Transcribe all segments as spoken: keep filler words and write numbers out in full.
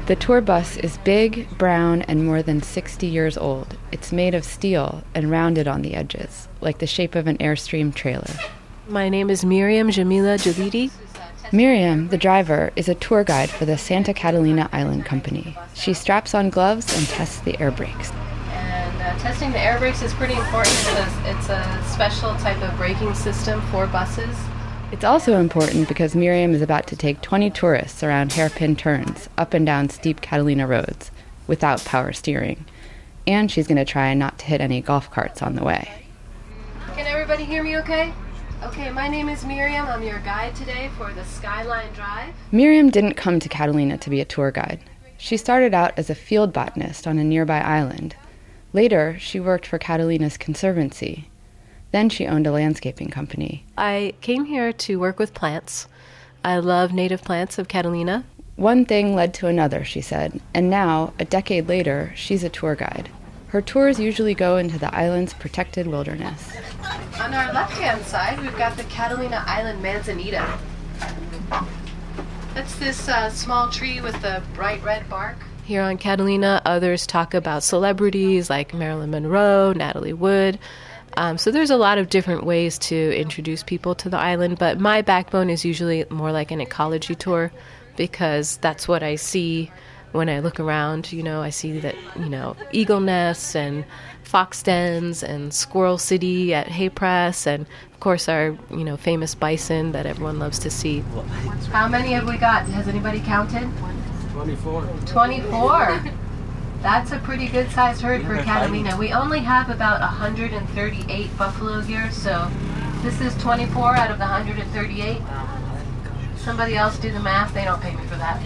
The tour bus is big, brown, and more than sixty years old. It's made of steel and rounded on the edges, like the shape of an Airstream trailer. My name is Miriam Jamila Jalidi. Miriam, the driver, is a tour guide for the Santa Catalina Island Company. She straps on gloves and tests the air brakes. And uh, testing the air brakes is pretty important because it's a special type of braking system for buses. It's also important because Miriam is about to take twenty tourists around hairpin turns, up and down steep Catalina roads, without power steering. And she's going to try not to hit any golf carts on the way. Can everybody hear me okay? Okay, my name is Miriam. I'm your guide today for the Skyline Drive. Miriam didn't come to Catalina to be a tour guide. She started out as a field botanist on a nearby island. Later, she worked for Catalina's Conservancy. Then she owned a landscaping company. I came here to work with plants. I love native plants of Catalina. One thing led to another, she said, and now, a decade later, she's a tour guide. Her tours usually go into the island's protected wilderness. On our left-hand side, we've got the Catalina Island manzanita. That's this uh, small tree with the bright red bark. Here on Catalina, others talk about celebrities like Marilyn Monroe, Natalie Wood. Um, so there's a lot of different ways to introduce people to the island, but my backbone is usually more like an ecology tour because that's what I see when I look around. You know, I see that, you know, eagle nests and fox dens and Squirrel City at Hay Press and, of course, our, you know, famous bison that everyone loves to see. How many have we got? Has anybody counted? twenty-four. twenty-four. That's a pretty good-sized herd for Catalina. We only have about one hundred thirty-eight buffalo here, so this is twenty-four out of the one hundred thirty-eight. Somebody else do the math. They don't pay me for that.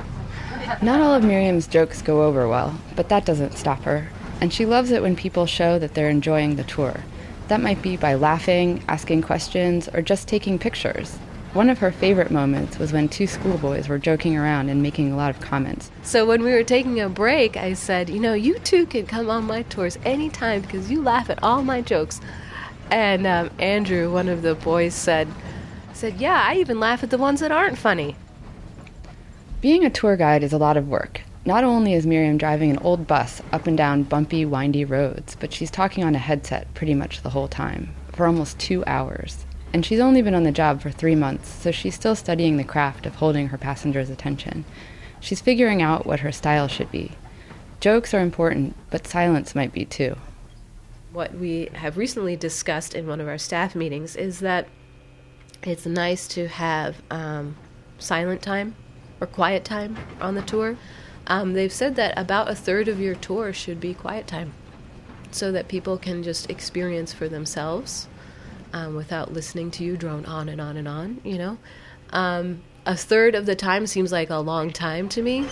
Not all of Miriam's jokes go over well, but that doesn't stop her. And she loves it when people show that they're enjoying the tour. That might be by laughing, asking questions, or just taking pictures. One of her favorite moments was when two schoolboys were joking around and making a lot of comments. So when we were taking a break, I said, you know, you two can come on my tours anytime because you laugh at all my jokes. And um, Andrew, one of the boys, said, said, yeah, I even laugh at the ones that aren't funny. Being a tour guide is a lot of work. Not only is Miriam driving an old bus up and down bumpy, windy roads, but she's talking on a headset pretty much the whole time, for almost two hours. And she's only been on the job for three months, so she's still studying the craft of holding her passengers' attention. She's figuring out what her style should be. Jokes are important, but silence might be too. What we have recently discussed in one of our staff meetings is that it's nice to have um, silent time or quiet time on the tour. Um, they've said that about a third of your tour should be quiet time so that people can just experience for themselves um, without listening to you drone on and on and on, you know. Um, a third of the time seems like a long time to me.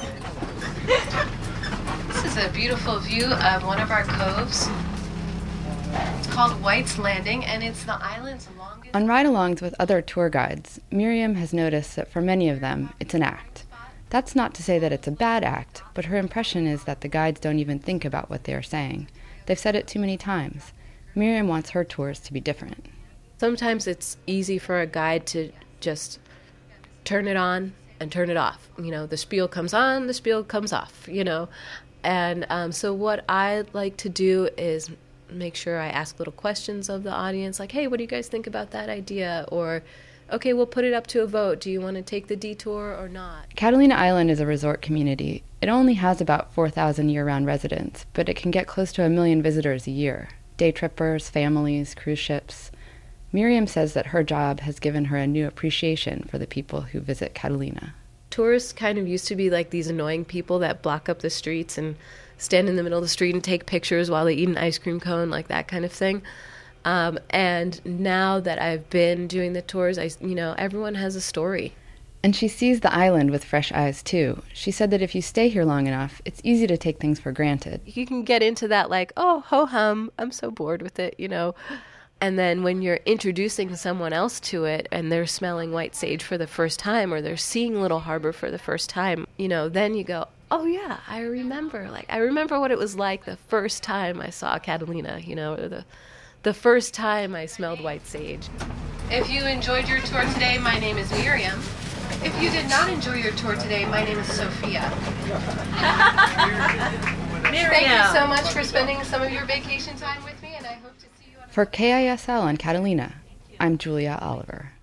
This is a beautiful view of one of our coves. It's called White's Landing, and it's the island's longest... On ride-alongs with other tour guides, Miriam has noticed that for many of them, it's an act. That's not to say that it's a bad act, but her impression is that the guides don't even think about what they are saying. They've said it too many times. Miriam wants her tours to be different. Sometimes it's easy for a guide to just turn it on and turn it off. You know, the spiel comes on, the spiel comes off, you know. And um, so what I like to do is make sure I ask little questions of the audience, like, hey, what do you guys think about that idea? Or, okay, we'll put it up to a vote. Do you want to take the detour or not? Catalina Island is a resort community. It only has about four thousand year-round residents, but it can get close to a million visitors a year. Day trippers, families, cruise ships. Miriam says that her job has given her a new appreciation for the people who visit Catalina. Tourists kind of used to be like these annoying people that block up the streets and stand in the middle of the street and take pictures while they eat an ice cream cone, like that kind of thing. Um, and now that I've been doing the tours, I, you know, everyone has a story. And she sees the island with fresh eyes, too. She said that if you stay here long enough, it's easy to take things for granted. You can get into that like, oh, ho-hum, I'm so bored with it, you know. And then when you're introducing someone else to it and they're smelling white sage for the first time or they're seeing Little Harbor for the first time, you know, then you go, oh, yeah, I remember. Like, I remember what it was like the first time I saw Catalina, you know, or the, the first time I smelled white sage. If you enjoyed your tour today, my name is Miriam. If you did not enjoy your tour today, my name is Sophia. Thank you so much for spending some of your vacation time with me, and I hope to see you on... For K I S L in Catalina, I'm Julia Oliver.